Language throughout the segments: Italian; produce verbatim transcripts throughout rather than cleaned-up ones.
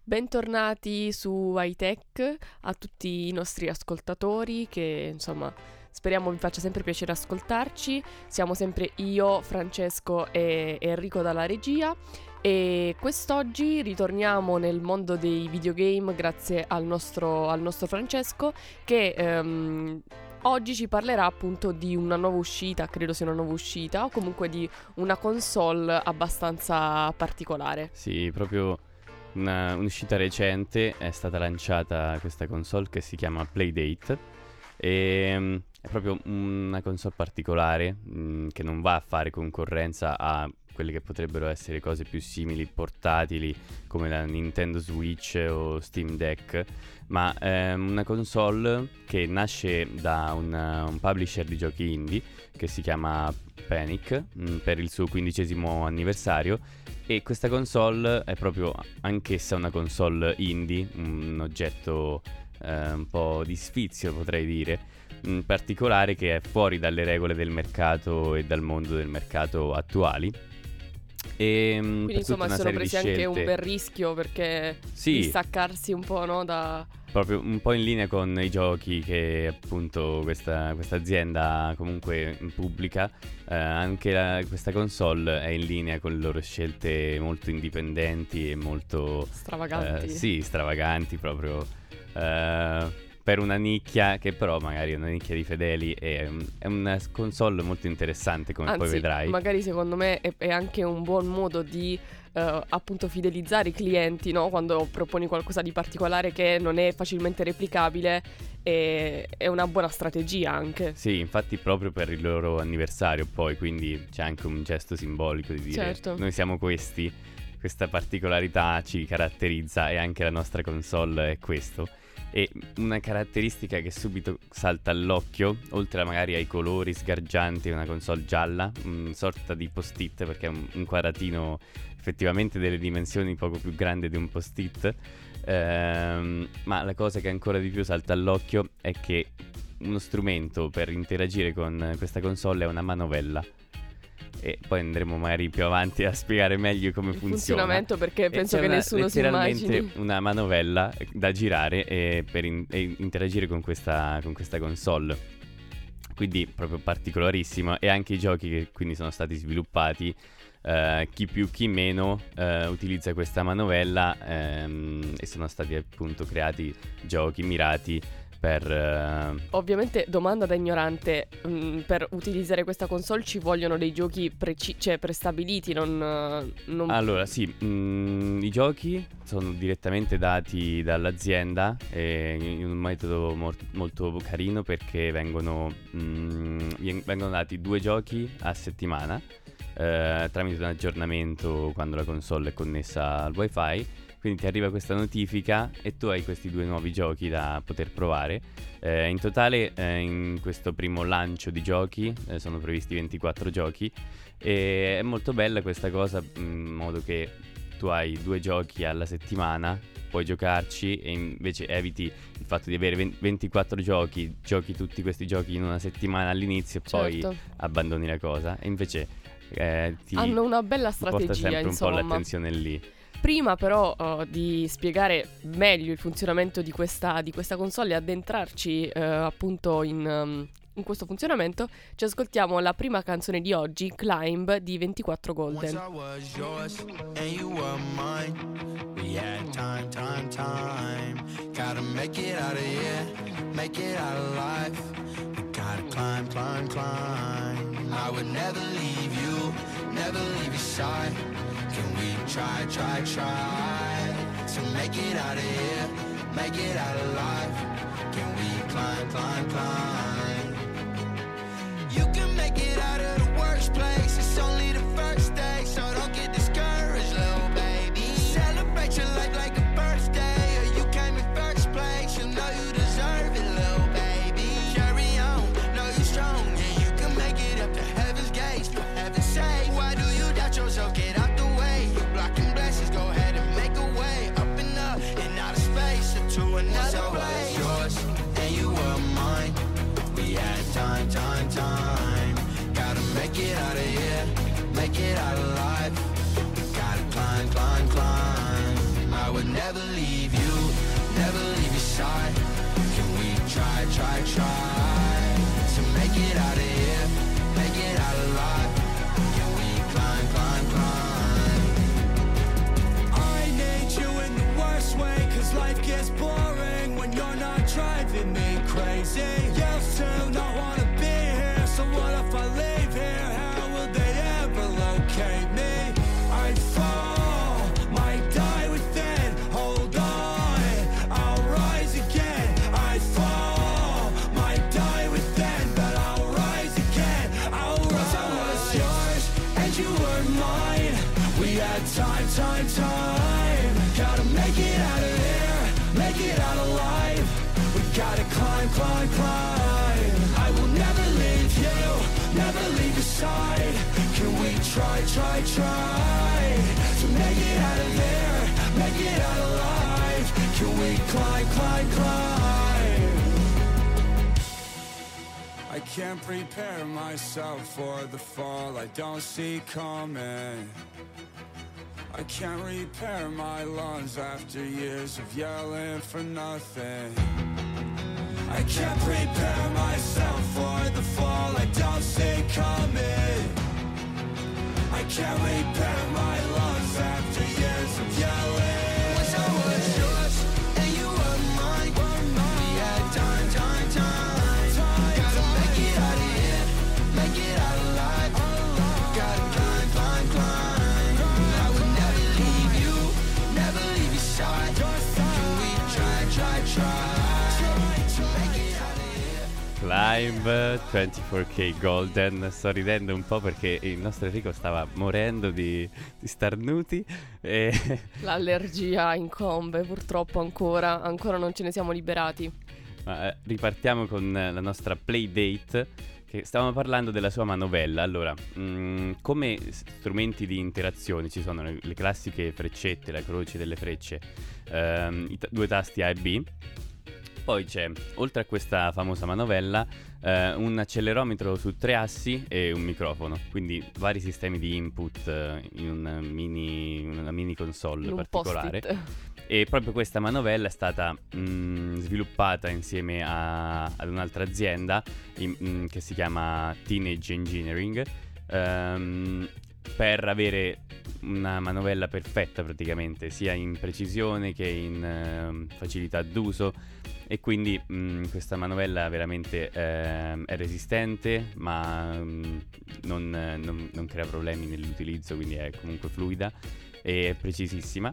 Bentornati su iTech a tutti i nostri ascoltatori che insomma speriamo vi faccia sempre piacere ascoltarci. Siamo sempre io, Francesco e Enrico dalla regia e quest'oggi ritorniamo nel mondo dei videogame grazie al nostro, al nostro Francesco che um, oggi ci parlerà appunto di una nuova uscita, credo sia una nuova uscita o comunque di una console abbastanza particolare. Sì, proprio una, un'uscita recente è stata lanciata questa console che si chiama Playdate e um, è proprio una console particolare um, che non va a fare concorrenza a quelle che potrebbero essere cose più simili, portatili, come la Nintendo Switch o Steam Deck, ma è una console che nasce da una, un publisher di giochi indie che si chiama Panic mh, per il suo quindicesimo anniversario, e questa console è proprio anch'essa una console indie, un oggetto eh, un po' di sfizio potrei dire, in particolare che è fuori dalle regole del mercato e dal mondo del mercato attuali. E, quindi insomma sono presi anche un bel rischio perché sì, distaccarsi un po', no, da... proprio un po' in linea con i giochi che appunto questa azienda comunque pubblica, eh, anche la, questa console è in linea con le loro scelte molto indipendenti e molto stravaganti. Eh, sì, stravaganti proprio eh, per una nicchia che però magari è una nicchia di fedeli, e è una console molto interessante come Anzi, poi vedrai. Magari secondo me è, è anche un buon modo di uh, appunto fidelizzare i clienti, no? Quando proponi qualcosa di particolare che non è facilmente replicabile, e, è una buona strategia anche. Sì, infatti proprio per il loro anniversario poi, quindi c'è anche un gesto simbolico di dire certo, noi siamo questi, questa particolarità ci caratterizza e anche la nostra console è questo. E una caratteristica che subito salta all'occhio, oltre a magari ai colori sgargianti, una console gialla, una sorta di post-it perché è un, un quadratino effettivamente delle dimensioni poco più grande di un post-it, ehm, ma la cosa che ancora di più salta all'occhio è che uno strumento per interagire con questa console è una manovella. E poi andremo magari più avanti a spiegare meglio come il funziona. funzionamento, perché penso c'è che una, nessuno si immagini. letteralmente una manovella da girare e per in, e interagire con questa, con questa console. Quindi proprio particolarissimo. E anche i giochi che quindi sono stati sviluppati, eh, chi più chi meno eh, utilizza questa manovella, ehm, e sono stati appunto creati giochi mirati per uh... ovviamente, domanda da ignorante, mh, per utilizzare questa console ci vogliono dei giochi preci- cioè prestabiliti, non, non... Allora sì, mh, i giochi sono direttamente dati dall'azienda e in un metodo mo- molto carino, perché vengono, mh, vengono dati due giochi a settimana eh, tramite un aggiornamento quando la console è connessa al wifi. Quindi ti arriva questa notifica e tu hai questi due nuovi giochi da poter provare. Eh, in totale eh, in questo primo lancio di giochi eh, sono previsti ventiquattro giochi, e è molto bella questa cosa in modo che tu hai due giochi alla settimana, puoi giocarci e invece eviti il fatto di avere ventiquattro giochi, giochi tutti questi giochi in una settimana all'inizio e certo, poi abbandoni la cosa, e invece eh, ti hanno una bella strategia, porta sempre insomma. un po' l'attenzione lì. Prima però uh, di spiegare meglio il funzionamento di questa, di questa console e addentrarci uh, appunto in, um, in questo funzionamento, ci ascoltiamo la prima canzone di oggi, Climb di ventiquattro Golden. Once I was yours and you were mine. We had time, time, time. Gotta make it out of here, make it out alive. We gotta climb, climb, climb. I would never leave you, never leave your side. Can we try, try, try to make it out of here, make it out alive? Can we climb, climb, climb? You can make it out of the worst place. It's only the first day, so don't get discouraged, little baby. Celebrate your life like a birthday, or you came in first place. You know you deserve it, little baby. Carry on, know you're strong, yeah, you can make it up to heaven's gates. For heaven's sake, why do you doubt yourself? Get out the way. You blocking blessings, go ahead and make a way. Up and up, and out of space, or to another place. Yours, and you were mine. gets boring when you're not driving me crazy. Used to not wanna be here, so what if I leave here? How will they ever locate me? I'd fall, might die within. Hold on, I'll rise again. I'd fall, might die within, but I'll rise again. I'll rise. I was yours and you were mine. We had time, time, time. Gotta make it out of here, make it out alive. We gotta climb, climb, climb. I will never leave you, never leave your side. Can we try, try, try to make it out of here, make it out alive? Can we climb, climb, climb? I can't prepare myself for the fall I don't see coming. I can't repair my lungs after years of yelling for nothing. I can't prepare myself for the fall I don't see coming. I can't repair my lungs after years of yelling. Wish I was yours and you were mine. We had time, time, time. Gotta make it out of here, make it out alive. Gotta climb, climb, climb. Climb ventiquattro K Golden. Sto ridendo un po' perché il nostro Enrico stava morendo di, di starnuti e... L'allergia incombe purtroppo ancora, ancora non ce ne siamo liberati. Ma, eh, ripartiamo con la nostra Playdate, che stavamo parlando della sua manovella. Allora, mh, come strumenti di interazione ci sono le, le classiche freccette, la croce delle frecce, ehm, i t- due tasti A e B. Poi c'è, oltre a questa famosa manovella, eh, un accelerometro su tre assi e un microfono. Quindi vari sistemi di input eh, in un mini, una mini console in un particolare. Post-it. E proprio questa manovella è stata mh, sviluppata insieme a, ad un'altra azienda in, mh, che si chiama Teenage Engineering, ehm, per avere una manovella perfetta praticamente, sia in precisione che in eh, facilità d'uso. E quindi mh, questa manovella veramente eh, è resistente, ma mh, non, non, non crea problemi nell'utilizzo, quindi è comunque fluida e precisissima.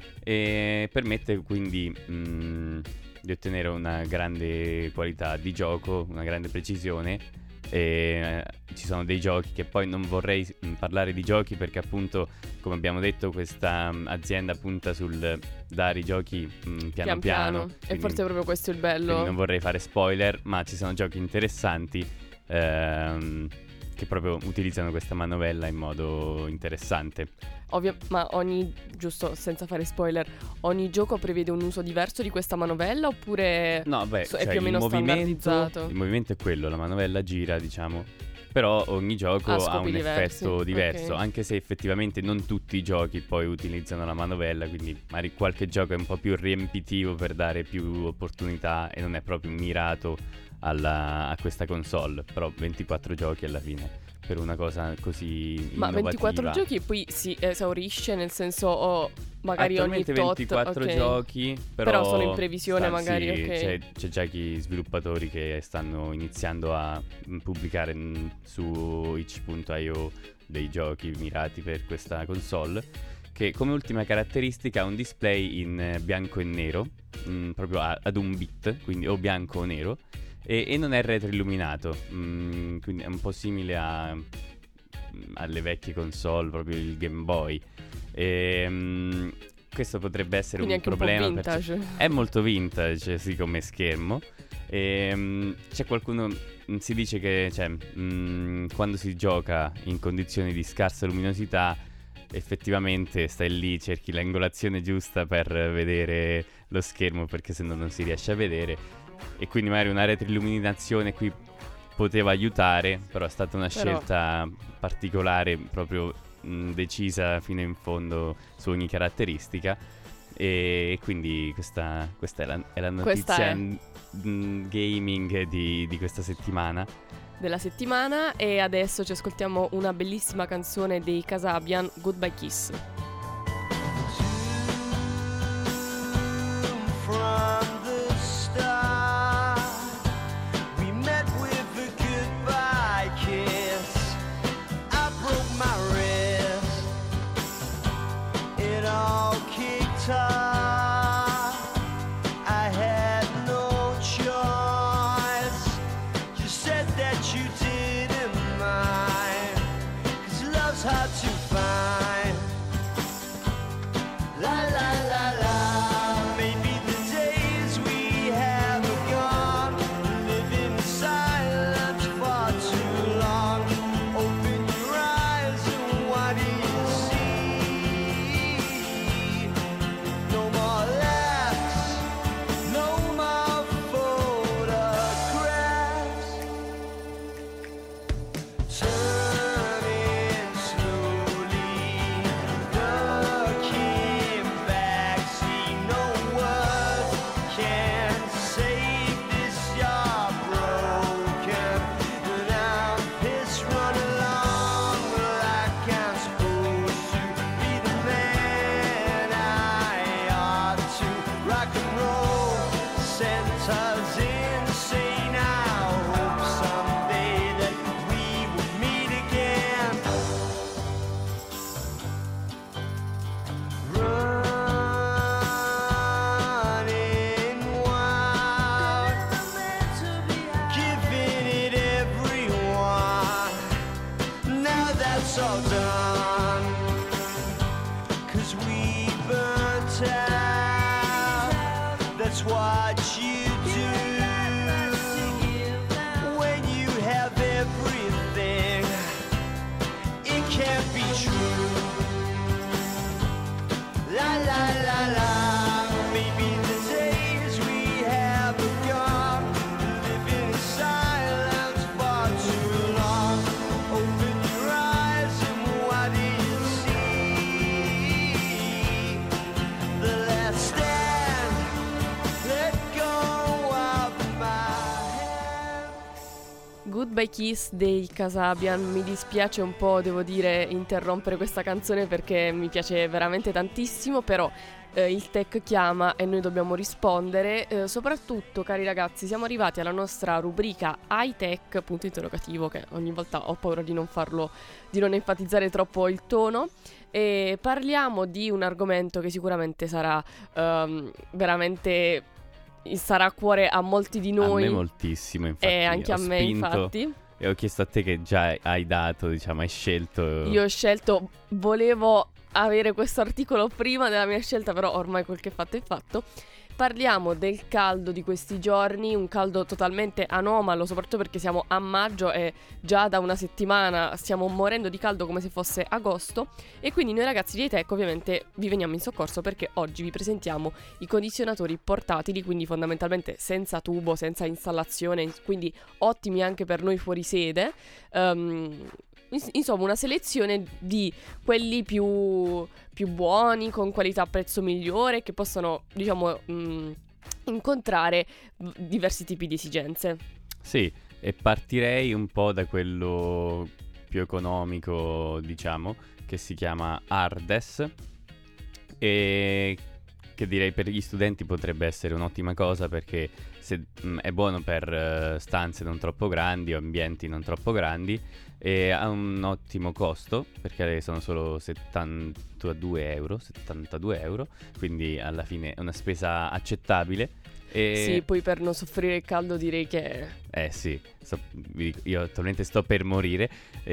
E permette quindi mh, di ottenere una grande qualità di gioco, una grande precisione. E eh, ci sono dei giochi che poi non vorrei mh, parlare di giochi perché appunto, come abbiamo detto, questa mh, azienda punta sul dare i giochi mh, piano pian piano, piano, e forse proprio questo è il bello. Quindi non vorrei fare spoiler, ma ci sono giochi interessanti ehm, che proprio utilizzano questa manovella in modo interessante. Ovvio, ma ogni, giusto senza fare spoiler, ogni gioco prevede un uso diverso di questa manovella oppure no, beh, so, cioè, è più o meno il movimento, standardizzato? il movimento è quello, la manovella gira, diciamo, però ogni gioco ha, ha un diversi. effetto diverso, Okay. anche se effettivamente non tutti i giochi poi utilizzano la manovella, quindi magari qualche gioco è un po' più riempitivo per dare più opportunità e non è proprio mirato alla, a questa console, però ventiquattro giochi alla fine per una cosa così Ma innovativa. ventiquattro giochi e poi si esaurisce, nel senso oh, magari ogni Attualmente tot, ventiquattro okay. giochi, però, Però sono in previsione sta- magari, sì, ok. c'è, c'è già chi sviluppatori che stanno iniziando a mh, pubblicare mh, su itch punto io dei giochi mirati per questa console, che come ultima caratteristica ha un display in eh, bianco e nero, mh, proprio a- ad un bit, quindi o bianco o nero, e, e non è retroilluminato, mh, quindi è un po' simile a, alle vecchie console, proprio il Game Boy. E, mh, questo potrebbe essere Quindi un anche un problema po' per vintage. è molto vintage, sì, come schermo. E, mh, c'è qualcuno, mh, si dice che cioè, mh, quando si gioca in condizioni di scarsa luminosità, effettivamente stai lì, cerchi l'angolazione giusta per vedere lo schermo, perché sennò non si riesce a vedere. E quindi magari una retroilluminazione qui poteva aiutare, però è stata una Però- scelta particolare, proprio mh, decisa fino in fondo su ogni caratteristica. E quindi questa, questa è, la, è la Questa notizia è. mh, gaming di, di questa settimana. Della settimana. E adesso ci ascoltiamo una bellissima canzone dei Kasabian, Goodbye Kiss. From us insane. I hope someday that we will meet again. Running wild, giving it everyone. Now that's all done, 'cause we burnt out. That's what you do when you have everything. It can't be true. La la la la. Maybe the days we have are gone. Living in silence far too long. Open your eyes and what do you see? The last stand. Let go of my hand. Goodbye Kiss dei Kasabian. Mi dispiace un po', devo dire, interrompere questa canzone perché mi piace veramente tantissimo, però eh, il tech chiama e noi dobbiamo rispondere. Eh, soprattutto, cari ragazzi, siamo arrivati alla nostra rubrica high tech, punto interrogativo, che ogni volta ho paura di non farlo, di non enfatizzare troppo il tono. E parliamo di un argomento che sicuramente sarà ehm, veramente sarà a cuore a molti di noi. A me moltissimo, infatti. E anche ho a me, spinto infatti. E ho chiesto a te che già hai dato, diciamo, hai scelto. Io ho scelto, volevo avere questo articolo prima della mia scelta, però ormai quel che è fatto è fatto. Parliamo del caldo di questi giorni, un caldo totalmente anomalo, soprattutto perché siamo a maggio e già da una settimana stiamo morendo di caldo come se fosse agosto. E quindi noi ragazzi di Tech ovviamente vi veniamo in soccorso perché oggi vi presentiamo i condizionatori portatili, quindi fondamentalmente senza tubo, senza installazione, quindi ottimi anche per noi fuori sede. Um, Insomma, una selezione di quelli più, più buoni, con qualità-prezzo migliore, che possono, diciamo, mh, incontrare diversi tipi di esigenze. Sì, e partirei un po' da quello più economico, diciamo, che si chiama Ardes, e che direi per gli studenti potrebbe essere un'ottima cosa perché se, mh, è buono per uh, stanze non troppo grandi o ambienti non troppo grandi, e ha un ottimo costo perché sono solo settantadue euro, settantadue euro, quindi alla fine è una spesa accettabile. E... Sì, poi per non soffrire il caldo direi che... Eh sì, sto, vi dico, io attualmente sto per morire.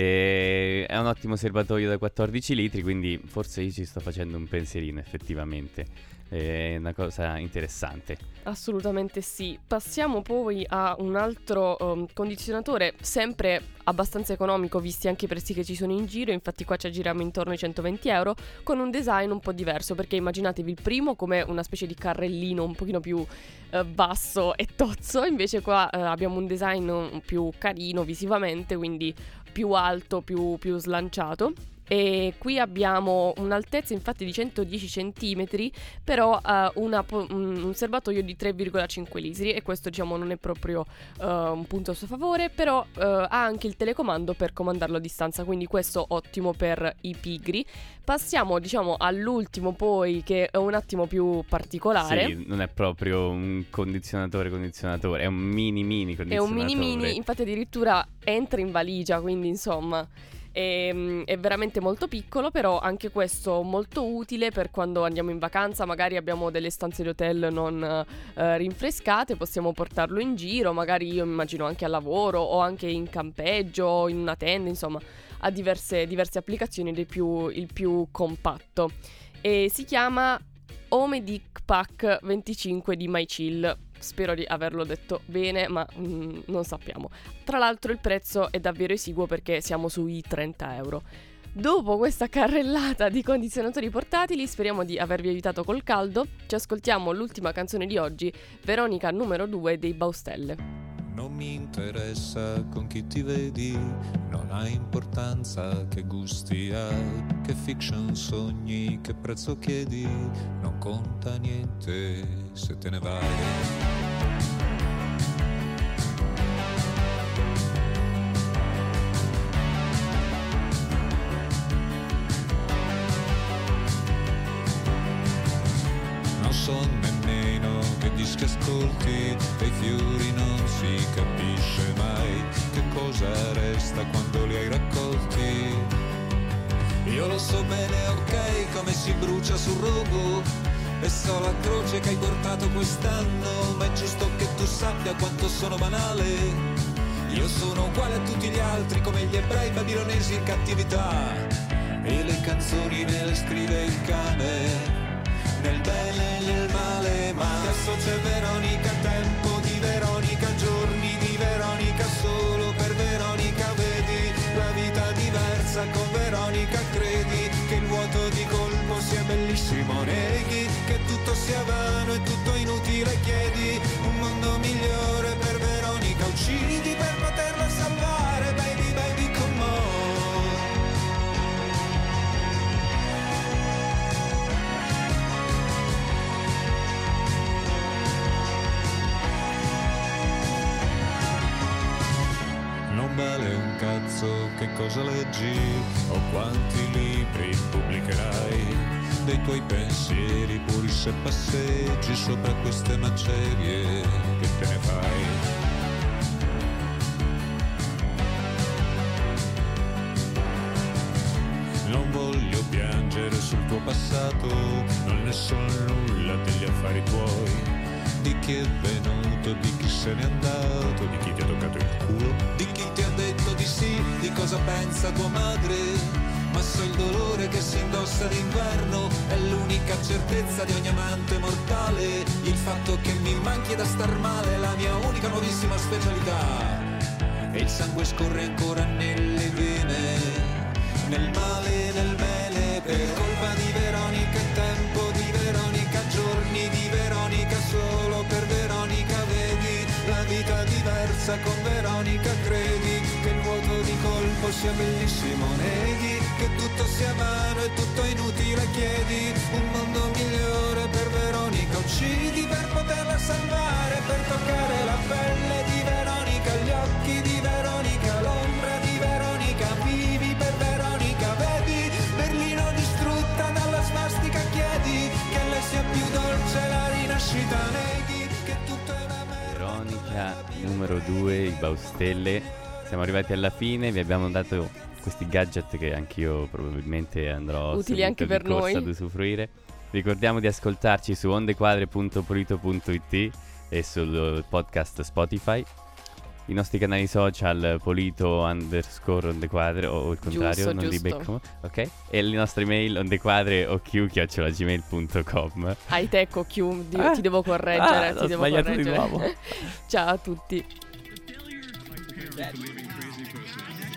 E è un ottimo serbatoio da quattordici litri, quindi forse io ci sto facendo un pensierino effettivamente. È una cosa interessante. Assolutamente sì. Passiamo poi a un altro um, condizionatore, sempre abbastanza economico visti anche i prezzi che ci sono in giro. Infatti qua ci aggiriamo intorno ai centoventi euro, con un design un po' diverso, perché immaginatevi il primo come una specie di carrellino un pochino più uh, basso e tozzo. Invece qua uh, abbiamo un design più carino visivamente, quindi più alto, più, più slanciato. E qui abbiamo un'altezza infatti di centodieci centimetri, però uh, una, un, un serbatoio di tre virgola cinque litri, e questo diciamo non è proprio uh, un punto a suo favore, però uh, ha anche il telecomando per comandarlo a distanza, quindi questo ottimo per i pigri. Passiamo diciamo all'ultimo poi, che è un attimo più particolare. Sì, non è proprio un condizionatore condizionatore, è un mini mini condizionatore. È un mini mini, infatti addirittura entra in valigia, quindi insomma... È, è veramente molto piccolo, però anche questo molto utile per quando andiamo in vacanza, magari abbiamo delle stanze di hotel non eh, rinfrescate, possiamo portarlo in giro, magari io immagino anche al lavoro o anche in campeggio, in una tenda, insomma ha diverse, diverse applicazioni ed è più, il più compatto. E si chiama Homedic Pack venticinque di MyChill. Spero di averlo detto bene, ma mm, non sappiamo. Tra l'altro il prezzo è davvero esiguo perché siamo sui trenta euro. Dopo questa carrellata di condizionatori portatili, speriamo di avervi aiutato col caldo. Ci ascoltiamo l'ultima canzone di oggi, Veronica numero due dei Baustelle. Non mi interessa con chi ti vedi, non ha importanza che gusti hai, che fiction sogni, che prezzo chiedi, non conta niente se te ne vai. Non so nemmeno che disco che ascolti, dei fiori non si capisce mai che cosa resta quando li hai raccolti. Io lo so bene, ok, come si brucia sul rogo, e so la croce che hai portato quest'anno, ma è giusto che tu sappia quanto sono banale. Io sono uguale a tutti gli altri, come gli ebrei babilonesi in cattività, e le canzoni me le scrive il cane, nel bene e nel male. Ma adesso c'è Veronica, tempo di Veronica, giorni di Veronica, solo per Veronica vedi la vita diversa con Veronica. Credi che il vuoto di colpo sia bellissimo, neghi che tutto sia vano e tutto inutile, chiedi un mondo migliore per Veronica, uccidi per poterla salvare, baby baby come on. Non vale un cazzo che cosa leggi o quanti libri pubblicherai, dei tuoi pensieri puri se passeggi sopra queste macerie, che te ne fai? Non voglio piangere sul tuo passato, non ne so nulla degli affari tuoi, di chi è venuto, di chi se n'è andato, di chi ti ha toccato il culo, di chi ti ha detto di sì, di cosa pensa tua madre. Ma so il dolore che si indossa d'inverno, è l'unica certezza di ogni amante mortale, il fatto che mi manchi da star male è la mia unica nuovissima specialità. E il sangue scorre ancora nelle vene, nel male e nel bene, per colpa di Veronica, è tempo di Veronica, giorni di Veronica, solo per Veronica vedi la vita diversa con Veronica. Credi che il vuoto di colpo sia bellissimo, neghi che tutto sia vano e tutto inutile, chiedi un mondo migliore per Veronica, uccidi per poterla salvare, per toccare la pelle di Veronica, gli occhi di Veronica, l'ombra di Veronica, vivi per Veronica, vedi Berlino distrutta dalla svastica, chiedi che le sia più dolce la rinascita, neghi che tutto è una merda. Veronica numero due, i Baustelle. Siamo arrivati alla fine, vi abbiamo dato questi gadget che anch'io probabilmente andrò utili anche per noi ad usufruire. Ricordiamo di ascoltarci su ondequadre punto polito punto it e sul podcast Spotify. I nostri canali social polito underscore ondequadre o il contrario, giusto, non giusto. li becco, ok? E le nostre mail ondequadre o q chiocciola gmail punto com. Hai te Q, di- Ah. ti devo correggere, Ah, ti ho devo sbagliato correggere. di nuovo. Ciao a tutti. That living crazy person.